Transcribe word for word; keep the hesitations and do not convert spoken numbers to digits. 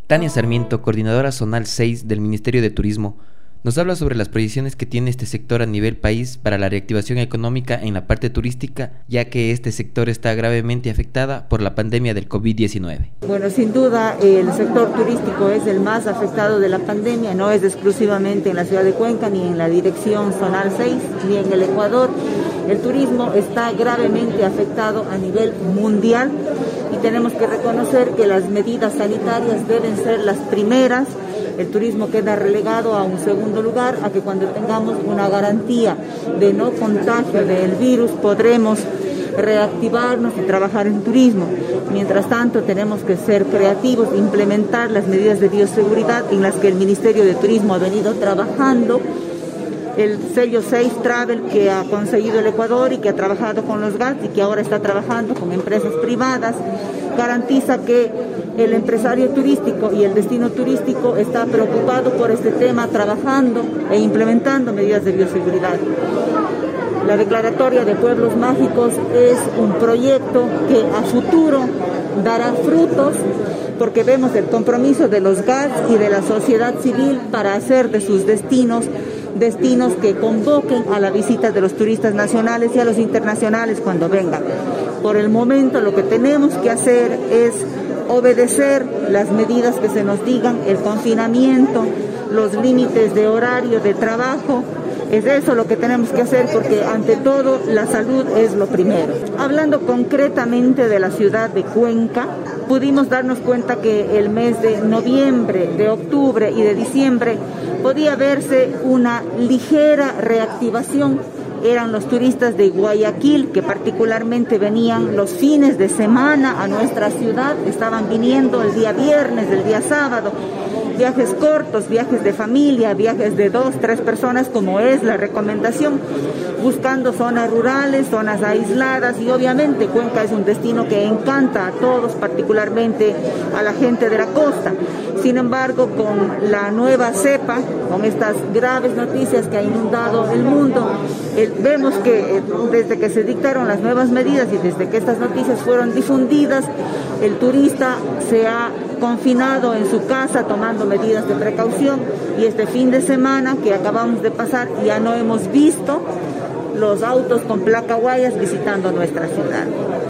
Tania Sarmiento, coordinadora zonal seis del Ministerio de Turismo, nos habla sobre las proyecciones que tiene este sector a nivel país para la reactivación económica en la parte turística, ya que este sector está gravemente afectada por la pandemia del COVID diecinueve. Bueno, sin duda el sector turístico es el más afectado de la pandemia, no es exclusivamente en la ciudad de Cuenca, ni en la dirección zonal seis, ni en el Ecuador. El turismo está gravemente afectado a nivel mundial y tenemos que reconocer que las medidas sanitarias deben ser las primeras. El turismo queda relegado a un segundo lugar, a que cuando tengamos una garantía de no contagio del virus podremos reactivarnos y trabajar en turismo. Mientras tanto tenemos que ser creativos, implementar las medidas de bioseguridad en las que el Ministerio de Turismo ha venido trabajando. El sello seis Travel que ha conseguido el Ecuador y que ha trabajado con los G A T y que ahora está trabajando con empresas privadas, garantiza que el empresario turístico y el destino turístico está preocupado por este tema, trabajando e implementando medidas de bioseguridad. La declaratoria de pueblos mágicos es un proyecto que a futuro dará frutos, porque vemos el compromiso de los G A T y de la sociedad civil para hacer de sus destinos destinos que convoquen a la visita de los turistas nacionales y a los internacionales cuando vengan. Por el momento lo que tenemos que hacer es obedecer las medidas que se nos digan, el confinamiento, los límites de horario de trabajo. Es eso lo que tenemos que hacer, porque ante todo la salud es lo primero. Hablando concretamente de la ciudad de Cuenca, pudimos darnos cuenta que el mes de noviembre, de octubre y de diciembre podía verse una ligera reactivación. Eran los turistas de Guayaquil que particularmente venían los fines de semana a nuestra ciudad, estaban viniendo el día viernes, el día sábado. Viajes cortos, viajes de familia, viajes de dos, tres personas, como es la recomendación, buscando zonas rurales, zonas aisladas, y obviamente Cuenca es un destino que encanta a todos, particularmente a la gente de la costa. Sin embargo, con la nueva cepa, con estas graves noticias que ha inundado el mundo, eh, vemos que eh, desde que se dictaron las nuevas medidas y desde que estas noticias fueron difundidas, el turista se ha confinado en su casa tomando medidas de precaución, y este fin de semana que acabamos de pasar ya no hemos visto los autos con placa guayas visitando nuestra ciudad.